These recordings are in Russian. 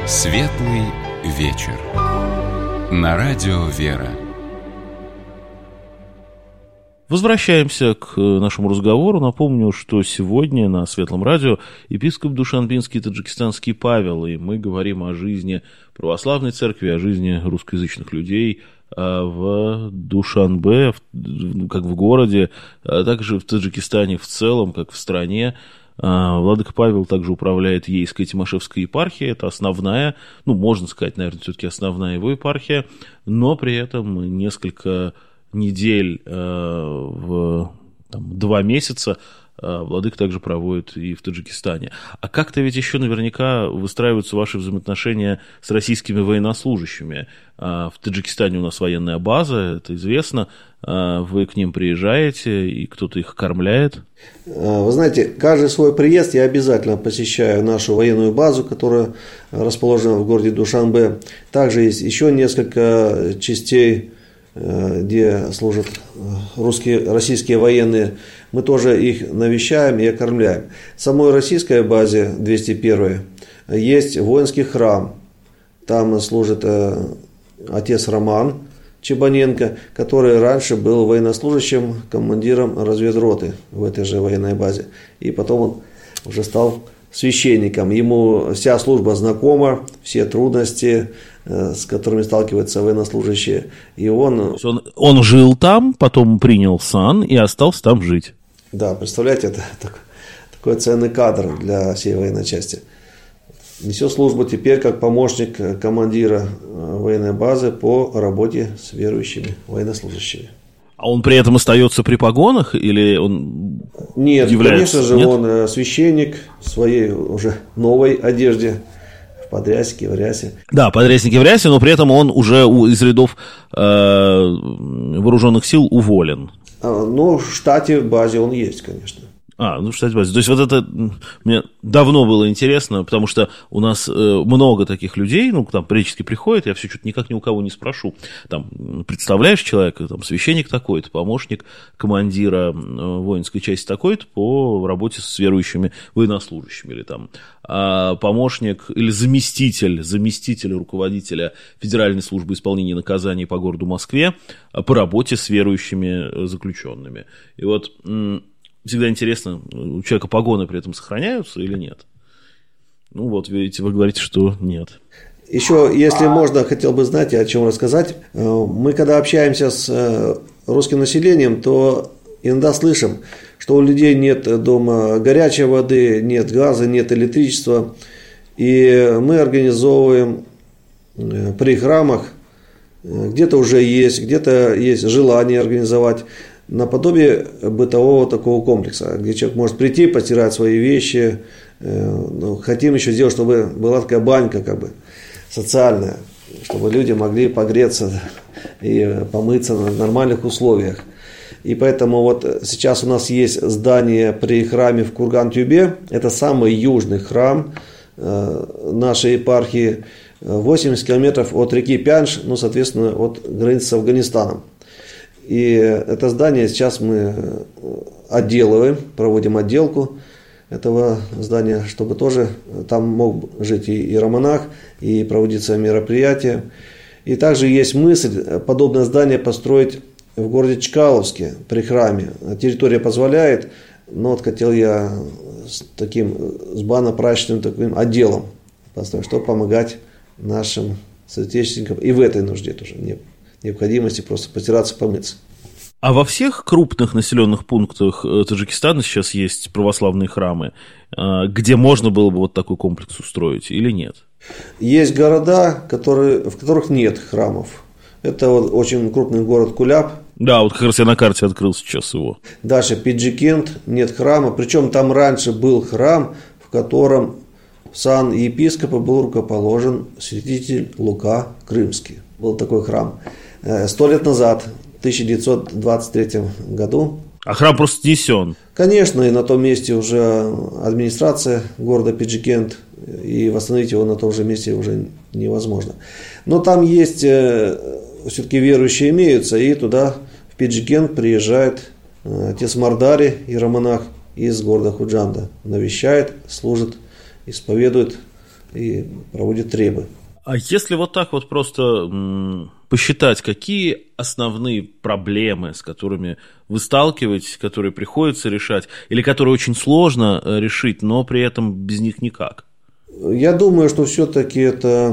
Светлый вечер. На радио «Вера». Возвращаемся к нашему разговору. Напомню, что сегодня на Светлом радио епископ Душанбинский таджикистанский Павел, и мы говорим о жизни православной церкви, о жизни русскоязычных людей в Душанбе, как в городе, а также в Таджикистане в целом, как в стране. Владыка Павел также управляет Ейской Тимошевской епархией, это основная, можно сказать, наверное, все-таки основная его епархия, но при этом несколько недель в 2 месяца владыка также проводит и в Таджикистане. А как-то ведь еще наверняка выстраиваются ваши взаимоотношения с российскими военнослужащими. В Таджикистане у нас военная база, это известно. Вы к ним приезжаете, и кто-то их кормляет? Вы знаете, каждый свой приезд я обязательно посещаю нашу военную базу, которая расположена в городе Душанбе. Также есть еще несколько частей, где служат российские военные. Мы тоже их навещаем и окормляем. В самой российской базе 201 есть воинский храм. Там служит отец Роман Чебаненко, который раньше был военнослужащим, командиром разведроты в этой же военной базе. И потом он уже стал священником. Ему вся служба знакома, все трудности, с которыми сталкиваются военнослужащие. И он жил там, потом принял сан и остался там жить. Да, представляете, это такой ценный кадр для всей военной части. Несет службу теперь как помощник командира военной базы по работе с верующими военнослужащими. А он при этом остается при погонах или он Нет, является? Конечно же, он священник в своей уже новой одежде, в подряснике, в рясе. Да, подряснике в рясе, но при этом он уже из рядов вооруженных сил уволен. Но в штате, в базе он есть, конечно. В штате базе. То есть, вот это мне давно было интересно, потому что у нас много таких людей, там периодически приходят, я все что-то никак ни у кого не спрошу. Там, представляешь человека, там, священник такой-то, помощник командира воинской части такой-то по работе с верующими военнослужащими, или там помощник или заместитель руководителя Федеральной службы исполнения наказаний по городу Москве по работе с верующими заключенными. И вот всегда интересно, у человека погоны при этом сохраняются или нет? Видите, вы говорите, что нет. Еще, если можно, хотел бы знать, о чем рассказать. Мы, когда общаемся с русским населением, то иногда слышим, что у людей нет дома горячей воды, нет газа, нет электричества. И мы организовываем при храмах, где-то уже есть, где-то есть желание организовать, наподобие бытового такого комплекса, где человек может прийти, постирать свои вещи. Хотим еще сделать, чтобы была такая банька социальная, чтобы люди могли погреться и помыться в нормальных условиях. И поэтому сейчас у нас есть здание при храме в Курган-Тюбе. Это самый южный храм нашей епархии, 80 километров от реки Пянш, соответственно, от границы с Афганистаном. И это здание сейчас мы отделываем, проводим отделку этого здания, чтобы тоже там мог жить и иеромонах, и проводиться мероприятия. И также есть мысль подобное здание построить в городе Чкаловске при храме. Территория позволяет, но хотел я с банно-прачечным таким отделом построить, чтобы помогать нашим соотечественникам и в этой нужде тоже необходимости просто постираться, помыться. А во всех крупных населенных пунктах Таджикистана сейчас есть православные храмы, где можно было бы такой комплекс устроить или нет? Есть города, в которых нет храмов. Это очень крупный город Куляб. Да, как раз я на карте открыл сейчас его. Дальше Пиджикент, нет храма. Причем там раньше был храм, в котором в сан епископа был рукоположен святитель Лука Крымский. Был такой храм. 100 лет назад, в 1923 году. А храм просто снесен. Конечно, и на том месте уже администрация города Пиджикент, и восстановить его на том же месте уже невозможно. Но там есть, все-таки верующие имеются, и туда в Пиджикент приезжает отец Мардари, иеромонах из города Худжанда, навещает, служит, исповедует и проводит требы. А если вот так вот просто посчитать, какие основные проблемы, с которыми вы сталкиваетесь, которые приходится решать, или которые очень сложно решить, но при этом без них никак? Я думаю, что все-таки это,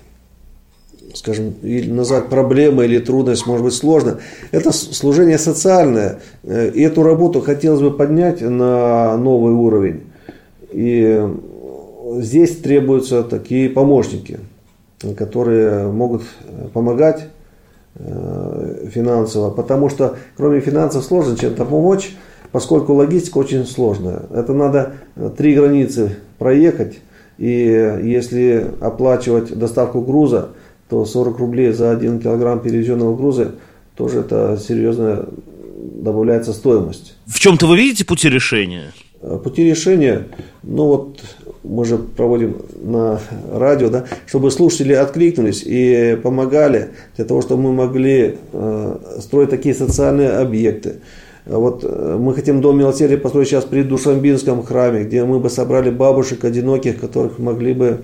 скажем, или назвать проблемой или трудность, может быть, сложно. Это служение социальное, и эту работу хотелось бы поднять на новый уровень. И здесь требуются такие помощники, которые могут помогать финансово, потому что кроме финансов сложно чем-то помочь, поскольку логистика очень сложная. Это надо 3 границы проехать, и если оплачивать доставку груза, то 40 рублей за 1 килограмм перевезенного груза тоже это серьезно добавляется стоимость. В чем-то вы видите пути решения? Пути решения, мы же проводим на радио, да, чтобы слушатели откликнулись и помогали для того, чтобы мы могли строить такие социальные объекты. Вот мы хотим Дом милосердия построить сейчас при Душанбинском храме, где мы бы собрали бабушек одиноких, которых могли бы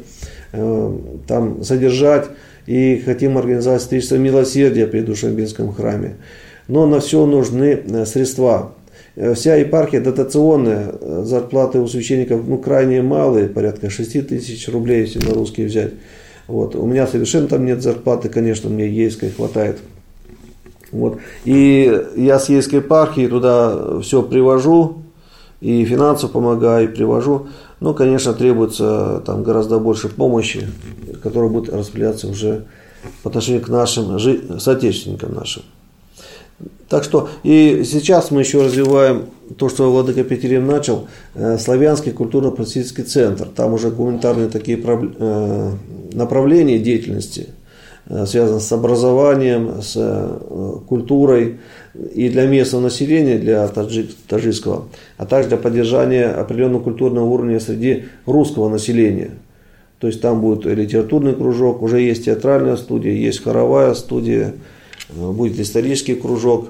там содержать, и хотим организовать встречу милосердия при Душанбинском храме. Но на все нужны средства. Вся епархия дотационная, зарплаты у священников крайне малые, порядка 6 тысяч рублей, если на русские взять. Вот. У меня совершенно там нет зарплаты, конечно, мне ейской хватает. Вот. И я с ейской епархии туда все привожу, и финансово помогаю, и привожу. Но, конечно, требуется там гораздо больше помощи, которая будет распределяться уже по отношению к нашим соотечественникам нашим. Так что и сейчас мы еще развиваем то, что владыка Петерим начал, славянский культурно-просветительский центр. Там уже гуманитарные такие направления деятельности, связанные с образованием, с культурой и для местного населения, для таджикского, а также для поддержания определенного культурного уровня среди русского населения. То есть там будет литературный кружок, уже есть театральная студия, есть хоровая студия, будет исторический кружок,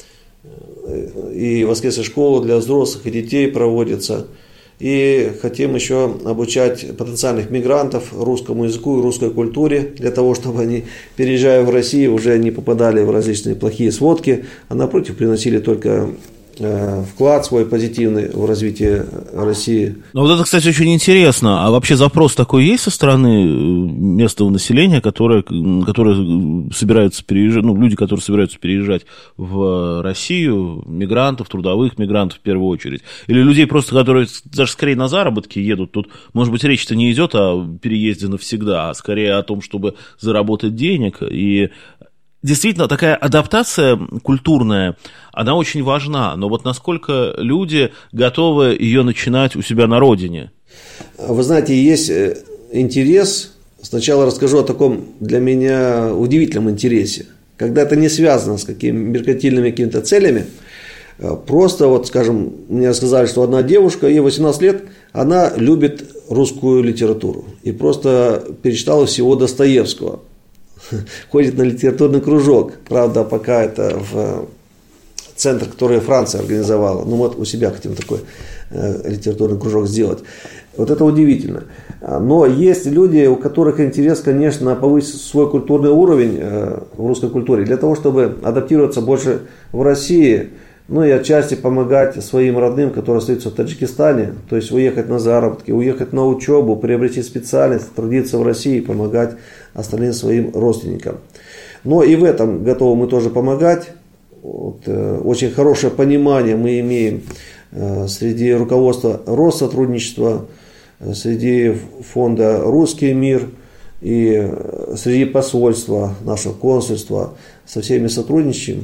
и воскресная школа для взрослых и детей проводится. И хотим еще обучать потенциальных мигрантов русскому языку и русской культуре, для того, чтобы они, переезжая в Россию, уже не попадали в различные плохие сводки, а напротив приносили только вклад свой позитивный в развитие России. Ну вот это, кстати, очень интересно. А вообще запрос такой есть со стороны местного населения, которые собираются переезжать, люди, которые собираются переезжать в Россию, мигрантов, трудовых мигрантов в первую очередь? Или людей просто, которые даже скорее на заработки едут? Тут, может быть, речь-то не идет о переезде навсегда, а скорее о том, чтобы заработать денег. И действительно, такая адаптация культурная, она очень важна, но вот насколько люди готовы ее начинать у себя на родине? Вы знаете, есть интерес, сначала расскажу о таком для меня удивительном интересе, когда это не связано с меркантильными какими-то целями, просто вот, скажем, мне сказали, что одна девушка, ей 18 лет, она любит русскую литературу и просто перечитала всего Достоевского. Ходит на литературный кружок, правда, пока это в центр, который Франция организовала. Вот у себя хотим такой литературный кружок сделать. Вот это удивительно. Но есть люди, у которых интерес, конечно, повысить свой культурный уровень в русской культуре, для того, чтобы адаптироваться больше в России, и отчасти помогать своим родным, которые остаются в Таджикистане, то есть уехать на заработки, уехать на учебу, приобрести специальность, трудиться в России и помогать остальным своим родственникам. Но и в этом готовы мы тоже помогать. Очень хорошее понимание мы имеем среди руководства Россотрудничества, среди фонда «Русский мир» и среди посольства, нашего консульства, со всеми сотрудничаем.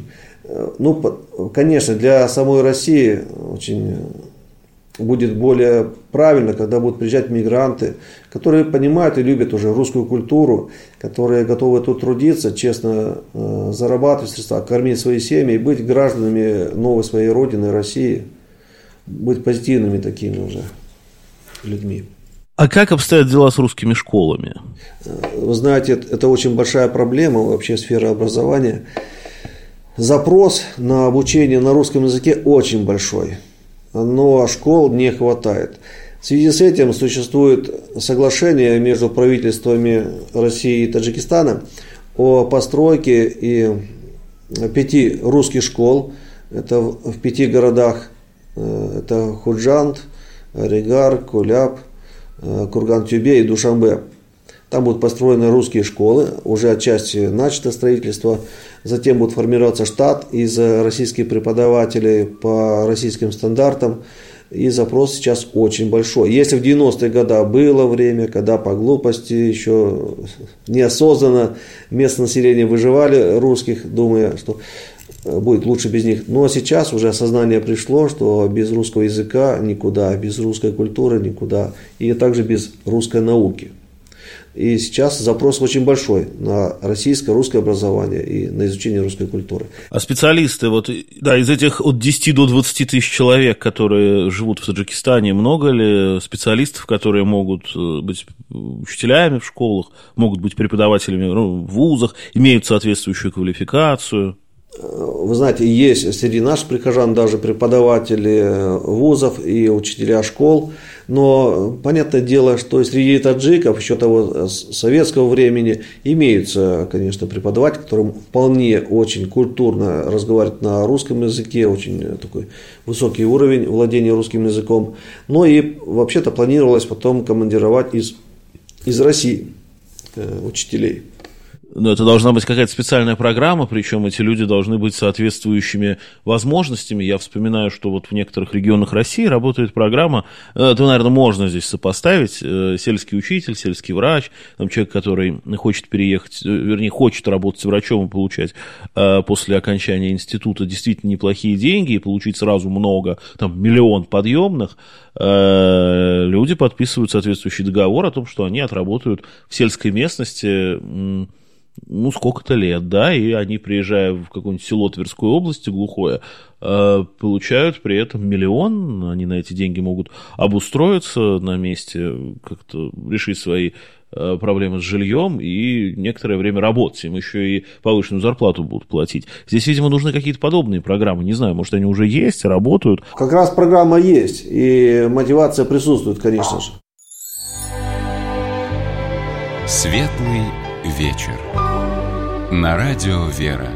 Конечно, для самой России очень будет более правильно, когда будут приезжать мигранты, которые понимают и любят уже русскую культуру, которые готовы тут трудиться, честно зарабатывать средства, кормить свои семьи и быть гражданами новой своей родины, России, быть позитивными такими уже людьми. А как обстоят дела с русскими школами? Вы знаете, это очень большая проблема вообще сферы образования. Запрос на обучение на русском языке очень большой, но школ не хватает. В связи с этим существует соглашение между правительствами России и Таджикистана о постройке 5 русских школ. Это в 5 городах. Это Худжанд, Ригар, Куляб, Курган-Тюбе и Душанбе. Там будут построены русские школы, уже отчасти начато строительство. Затем будет формироваться штат из российских преподавателей по российским стандартам. И запрос сейчас очень большой. Если в 90-е годы было время, когда по глупости, еще неосознанно местное население выживали русских, думая, что будет лучше без них. Но сейчас уже осознание пришло, что без русского языка никуда, без русской культуры никуда. И также без русской науки. И сейчас запрос очень большой на российское, русское образование и на изучение русской культуры. А специалисты, из этих от 10 до 20 тысяч человек, которые живут в Таджикистане, много ли специалистов, которые могут быть учителями в школах, могут быть преподавателями в вузах, имеют соответствующую квалификацию? Вы знаете, есть среди наших прихожан даже преподаватели вузов и учителя школ, но понятное дело, что среди таджиков еще того советского времени имеются, конечно, преподаватели, которые вполне очень культурно разговаривают на русском языке, очень такой высокий уровень владения русским языком, но и вообще-то планировалось потом командировать из России учителей. Но это должна быть какая-то специальная программа, причем эти люди должны быть соответствующими возможностями. Я вспоминаю, что в некоторых регионах России работает программа, это, наверное, можно здесь сопоставить, сельский учитель, сельский врач, человек, который хочет переехать, вернее, хочет работать врачом и получать после окончания института действительно неплохие деньги и получить сразу много, 1 миллион подъемных, люди подписывают соответствующий договор о том, что они отработают в сельской местности сколько-то лет, да, и они, приезжая в какое-нибудь село Тверской области глухое, получают при этом 1 миллион, они на эти деньги могут обустроиться на месте, как-то решить свои проблемы с жильем и некоторое время работать, им еще и повышенную зарплату будут платить. Здесь, видимо, нужны какие-то подобные программы, не знаю, может, они уже есть, работают. Как раз программа есть, и мотивация присутствует, конечно же. Светлый вечер. На радио «Вера».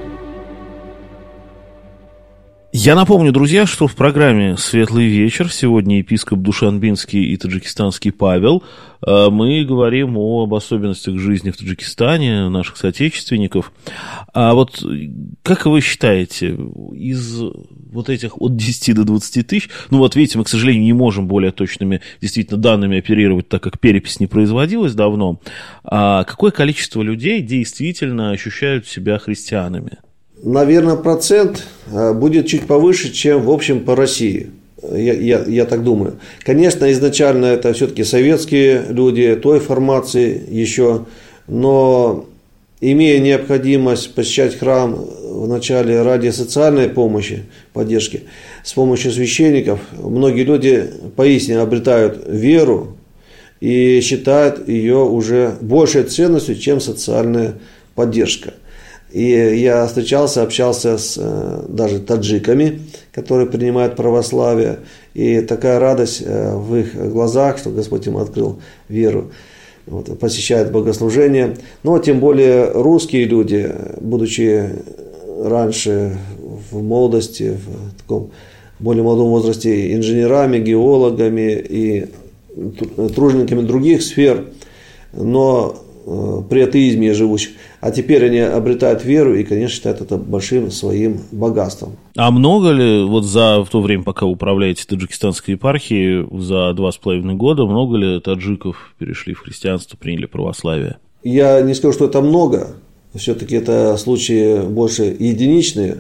Я напомню, друзья, что в программе «Светлый вечер» сегодня епископ Душанбинский и таджикистанский Павел. Мы говорим об особенностях жизни в Таджикистане, наших соотечественников. А как вы считаете, из этих от 10 до 20 тысяч, видите, мы, к сожалению, не можем более точными действительно данными оперировать, так как перепись не производилась давно, какое количество людей действительно ощущают себя христианами? Наверное, процент будет чуть повыше, чем в общем по России. Я так думаю. Конечно, изначально это все-таки советские люди, той формации еще, но имея необходимость посещать храм вначале ради социальной помощи, поддержки, с помощью священников, многие люди поистине обретают веру и считают ее уже большей ценностью, чем социальная поддержка. И я общался с даже таджиками, которые принимают православие, и такая радость в их глазах, что Господь им открыл веру, посещают богослужения. Но тем более русские люди, будучи раньше в молодости, в таком более молодом возрасте, инженерами, геологами и тружениками других сфер, но при атеизме живущих. А теперь они обретают веру и, конечно, считают это большим своим богатством. А много ли, в то время, пока вы управляете таджикистанской епархией, за 2,5 года, много ли таджиков перешли в христианство, приняли православие? Я не скажу, что это много. Все-таки это случаи больше единичные.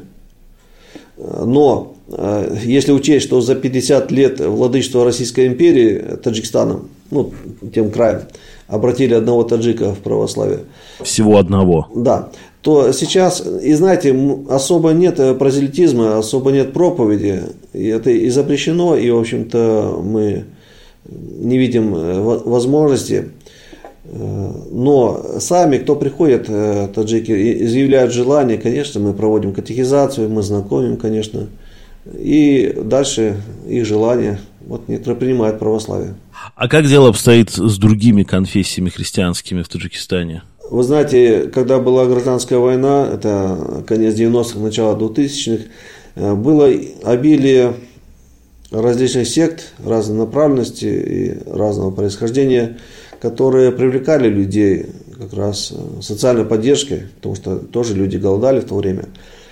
Но если учесть, что за 50 лет владычества Российской империи Таджикистаном, тем краем, обратили одного таджика в православие. Всего одного? Да. То сейчас, и знаете, особо нет прозелитизма, особо нет проповеди. И это и запрещено, и, в общем-то, мы не видим возможности. Но сами, кто приходит, таджики, изъявляют желание, конечно, мы проводим катехизацию, мы знакомим, конечно. И дальше их желание вот некоторые принимают православие. А как дело обстоит с другими конфессиями христианскими в Таджикистане? Вы знаете, когда была гражданская война, это конец 90-х, начало 2000-х, было обилие различных сект разной направленности и разного происхождения, которые привлекали людей как раз социальной поддержкой, потому что тоже люди голодали в то время.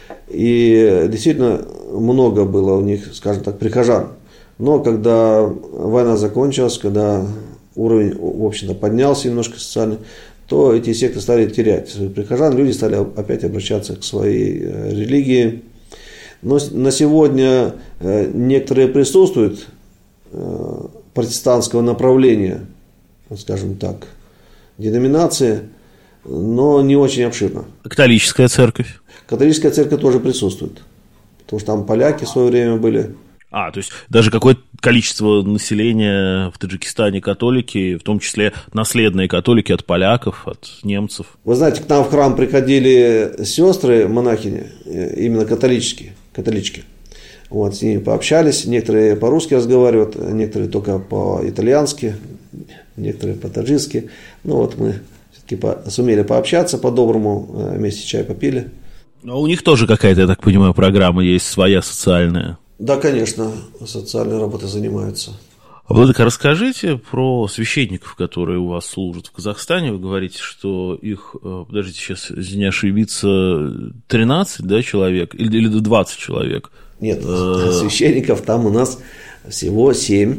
И действительно много было у них, скажем так, прихожан. Но когда война закончилась, когда уровень, в общем-то, поднялся немножко социально, то эти секты стали терять своих прихожан, люди стали опять обращаться к своей религии. Но на сегодня некоторые присутствуют протестантского направления, скажем так, деноминации, но не очень обширно. Католическая церковь? Католическая церковь тоже присутствует, потому что там поляки в свое время были. То есть даже какое-то количество населения в Таджикистане католики, в том числе наследные католики от поляков, от немцев. Вы знаете, к нам в храм приходили сестры, монахини, именно католички. Вот, с ними пообщались, некоторые по-русски разговаривают, некоторые только по-итальянски, некоторые по-таджикски. Ну вот мы все-таки сумели пообщаться по-доброму, вместе чай попили. Но у них тоже какая-то, я так понимаю, программа есть своя социальная. Да, конечно, социальной работой занимаются. Владыка, расскажите про священников, которые у вас служат в Казахстане. Вы говорите, что их, подождите, сейчас, если не ошибиться, 13, да, человек или 20 человек? Нет, священников там у нас всего 7.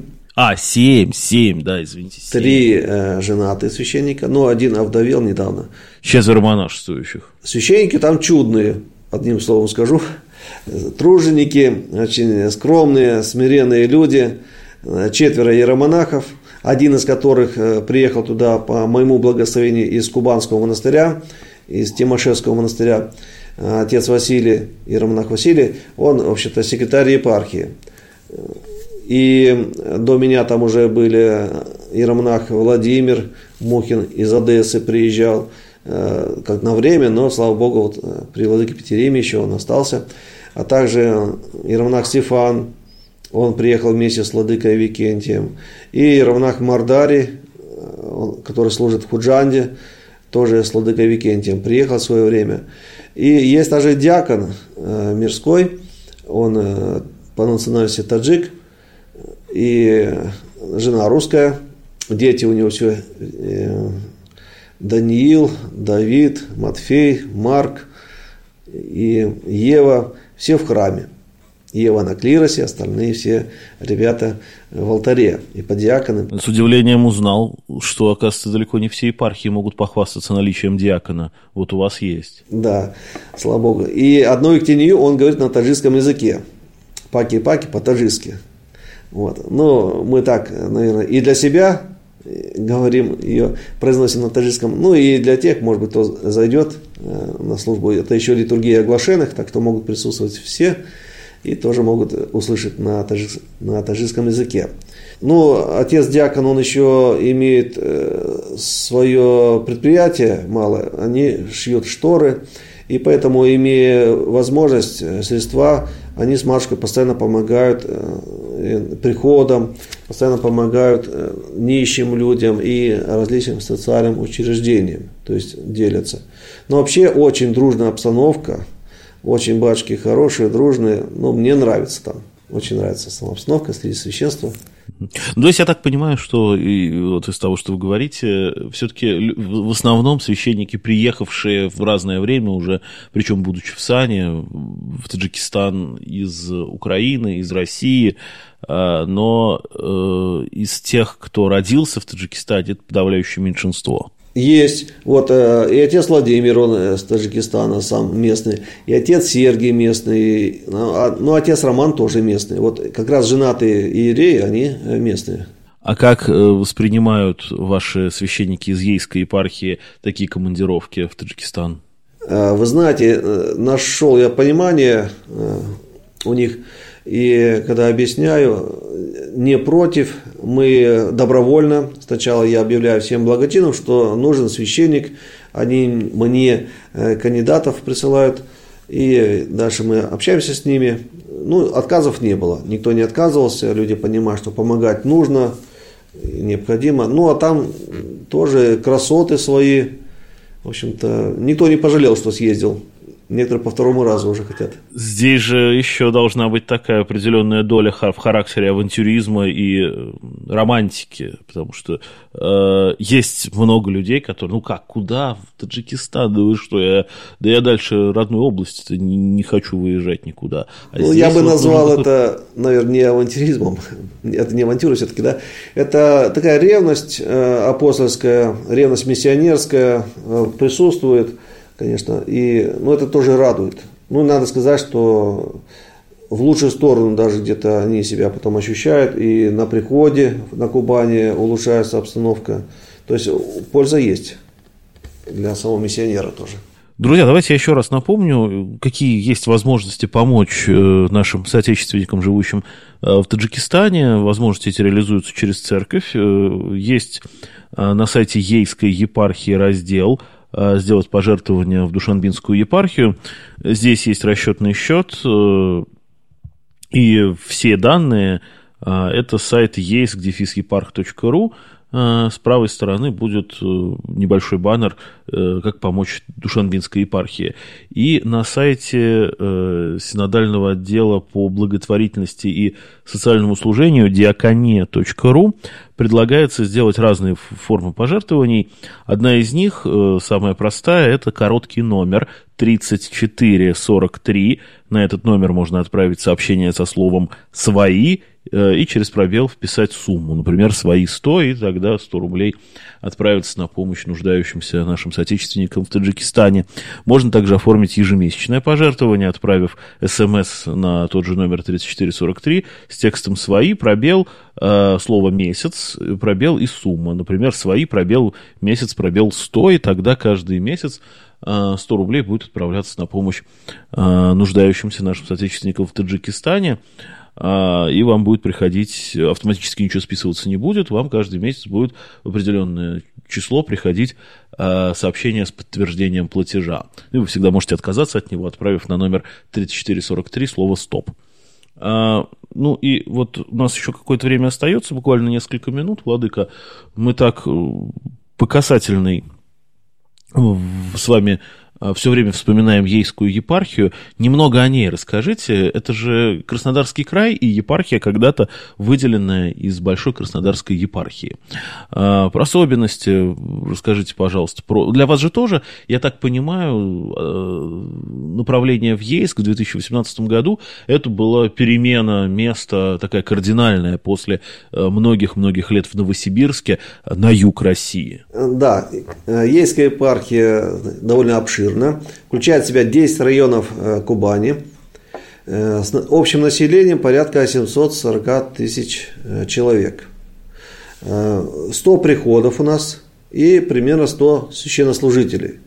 7, да, извините. 7. 3 женатые священника, но один овдовел недавно. 4 монашествующих. Священники там чудные, одним словом скажу. Труженики, очень скромные, смиренные люди. 4 иеромонахов, один из которых приехал туда по моему благословению из Кубанского монастыря, из Тимошевского монастыря. Отец Василий, иеромонах Василий, он, вообще-то, секретарь епархии. И до меня там уже были иеромонах Владимир Мухин из Одессы приезжал, как на время, но, слава Богу, вот при владыке Петериме еще он остался. А также иеромонах Стефан, он приехал вместе с владыкой Викентием. И иеромонах Мардари, который служит в Худжанде, тоже с владыкой Викентием, приехал в свое время. И есть даже диакон мирской, он по национальности таджик, и жена русская, дети у него все Даниил, Давид, Матфей, Марк и Ева, все в храме. Ева на клиросе, остальные все ребята в алтаре и подиаконы. С удивлением узнал, что, оказывается, далеко не все епархии могут похвастаться наличием диакона. Вот у вас есть. Да, слава Богу. И одной ктению он говорит на таджикском языке. Паки-паки по-таджикски. Вот. Но мы так, наверное, и для себя говорим, ее произносим на таджикском. Ну и для тех, может быть, кто зайдет на службу. Это еще литургия оглашенных, так что могут присутствовать все. И тоже могут услышать на таджикском языке. Ну, отец-диакон, он еще имеет свое предприятие малое, они шьют шторы, и поэтому, имея возможность, средства, они с матушкой постоянно помогают приходам, постоянно помогают нищим людям и различным социальным учреждениям, то есть делятся. Но вообще очень дружная обстановка. Очень батюшки хорошие, дружные. Ну, мне нравится там. Очень нравится сама обстановка среди священства. То есть я так понимаю, что и вот из того, что вы говорите, все-таки в основном священники, приехавшие в разное время уже, причем будучи в сане, в Таджикистан из Украины, из России, но из тех, кто родился в Таджикистане, это подавляющее меньшинство. Есть. Вот и отец Владимир, он с Таджикистана сам местный, и отец Сергий местный, ну, отец Роман тоже местный. Вот как раз женатые иереи, они местные. А как воспринимают ваши священники из Ейской епархии такие командировки в Таджикистан? Вы знаете, нашел я понимание у них, и когда объясняю, не против, мы добровольно, сначала я объявляю всем благочинам, что нужен священник, они мне кандидатов присылают, и дальше мы общаемся с ними, Отказов не было. Никто не отказывался, люди понимают, что помогать нужно, необходимо. А там тоже красоты свои. В общем-то, никто не пожалел, что съездил. Некоторые по второму разу уже хотят. Здесь же еще должна быть такая определенная доля в характере авантюризма и романтики, потому что есть много людей, которые, куда, в Таджикистан, да вы что, я дальше родной области не хочу выезжать никуда. Я бы назвал это, наверное, не авантюризмом, это не авантюра все-таки, да, это такая ревность апостольская, ревность миссионерская присутствует. Конечно, и это тоже радует. Надо сказать, что в лучшую сторону даже где-то они себя потом ощущают, и на приходе на Кубани улучшается обстановка. То есть польза есть для самого миссионера тоже. Друзья, давайте я еще раз напомню, какие есть возможности помочь нашим соотечественникам, живущим в Таджикистане. Возможности эти реализуются через церковь. Есть на сайте Ейской епархии раздел «Сделать пожертвование в Душанбинскую епархию». Здесь есть расчетный счет, и все данные – это сайт ейск-епарх.ру. С правой стороны будет небольшой баннер, как помочь Душанбинской епархии. И на сайте синодального отдела по благотворительности и социальному служению diakonia.ru предлагается сделать разные формы пожертвований. Одна из них, самая простая, это короткий номер 3443. На этот номер можно отправить сообщение со словом «свои» и через пробел вписать сумму. Например, «свои 100», и тогда 100 рублей отправятся на помощь нуждающимся нашим соотечественникам в Таджикистане. Можно также оформить ежемесячное пожертвование, отправив СМС на тот же номер 3443 с текстом «свои», пробел, слово «месяц», пробел и сумма. Например, «свои», пробел, месяц, пробел 100, и тогда каждый месяц 100 рублей будет отправляться на помощь нуждающимся нашим соотечественникам в Таджикистане. И вам будет приходить, автоматически ничего списываться не будет, вам каждый месяц будет в определенное число приходить сообщение с подтверждением платежа. И вы всегда можете отказаться от него, отправив на номер 3443 слово «стоп». И вот у нас еще какое-то время остается, буквально несколько минут, Владыка. Мы так по касательной с вами все время вспоминаем Ейскую епархию. Немного о ней расскажите. Это же Краснодарский край и епархия, когда-то выделенная из Большой Краснодарской епархии. Про особенности расскажите, пожалуйста. Для вас же тоже, я так понимаю, направление в Ейск в 2018 году, это была перемена места такая кардинальная после многих-многих лет в Новосибирске на юг России. Да, Ейская епархия довольно обширная. Включает в себя 10 районов Кубани с общим населением порядка 740 тысяч человек. 100 приходов у нас и примерно 100 священнослужителей.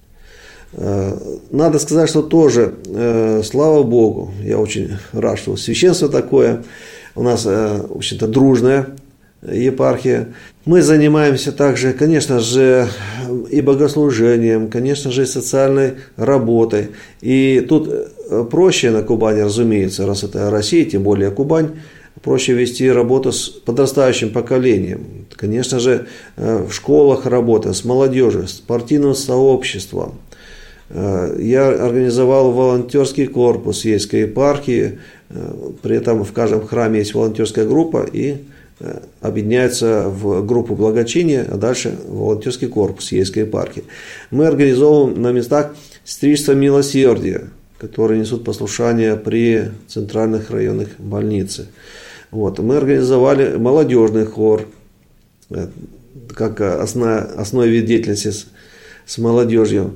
Надо сказать, что тоже, слава Богу, я очень рад, что священство такое. У нас, в общем-то, дружная епархия. Мы занимаемся также, конечно же, и богослужением, конечно же, и социальной работой. И тут проще на Кубани, разумеется, раз это Россия, тем более Кубань, проще вести работу с подрастающим поколением. Конечно же, в школах работа с молодежью, с спортивным сообществом. Я организовал волонтерский корпус Ейской епархии. При этом в каждом храме есть волонтерская группа и объединяются в группу благочиния, а дальше волонтерский корпус Ейской епархии. Мы организовываем на местах сестричества милосердия, которые несут послушание при центральных районных больницах. Мы организовали молодежный хор, как основной вид деятельности с молодежью.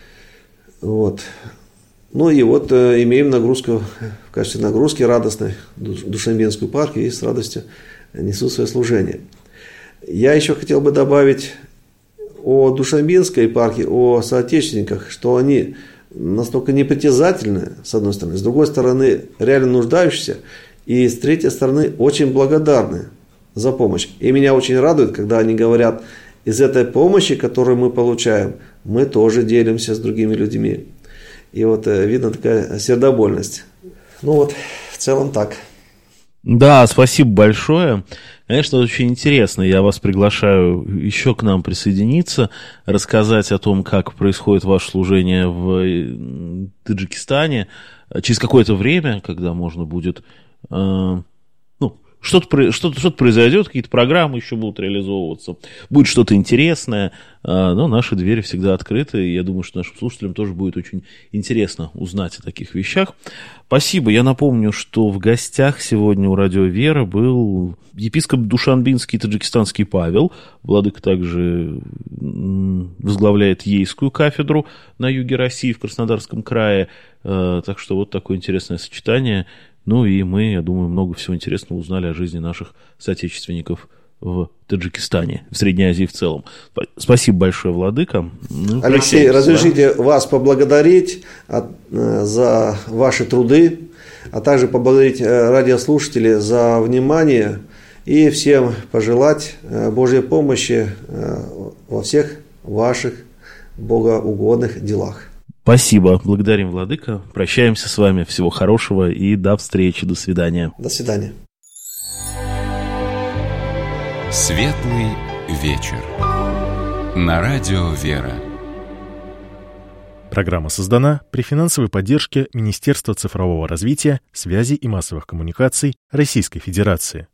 Имеем нагрузку, в качестве нагрузки радостной Душанбинскую епархию и с радостью несу свое служение. Я еще хотел бы добавить о Душанбинской епархии, о соотечественниках, что они настолько непритязательны, с одной стороны, с другой стороны, реально нуждающиеся, и с третьей стороны, очень благодарны за помощь. И меня очень радует, когда они говорят, из этой помощи, которую мы получаем, мы тоже делимся с другими людьми. И видно такая сердобольность. целом так. Да, спасибо большое. Конечно, очень интересно. Я вас приглашаю еще к нам присоединиться, рассказать о том, как происходит ваше служение в Таджикистане через какое-то время, когда можно будет... Что-то произойдет, какие-то программы еще будут реализовываться, будет что-то интересное, но наши двери всегда открыты, и я думаю, что нашим слушателям тоже будет очень интересно узнать о таких вещах. Спасибо. Я напомню, что в гостях сегодня у Радио Вера был епископ Душанбинский таджикистанский Павел. Владыка также возглавляет Ейскую кафедру на юге России, в Краснодарском крае. Так что вот такое интересное сочетание. Ну и мы, я думаю, много всего интересного узнали о жизни наших соотечественников в Таджикистане, в Средней Азии в целом. Спасибо большое, Владыка. Алексей, разрешите вас поблагодарить за ваши труды, а также поблагодарить радиослушателей за внимание и всем пожелать Божьей помощи во всех ваших богоугодных делах. Спасибо. Благодарим, Владыка. Прощаемся с вами. Всего хорошего и до встречи. До свидания. До свидания. Светлый вечер. На Радио Вера. Программа создана при финансовой поддержке Министерства цифрового развития, связи и массовых коммуникаций Российской Федерации.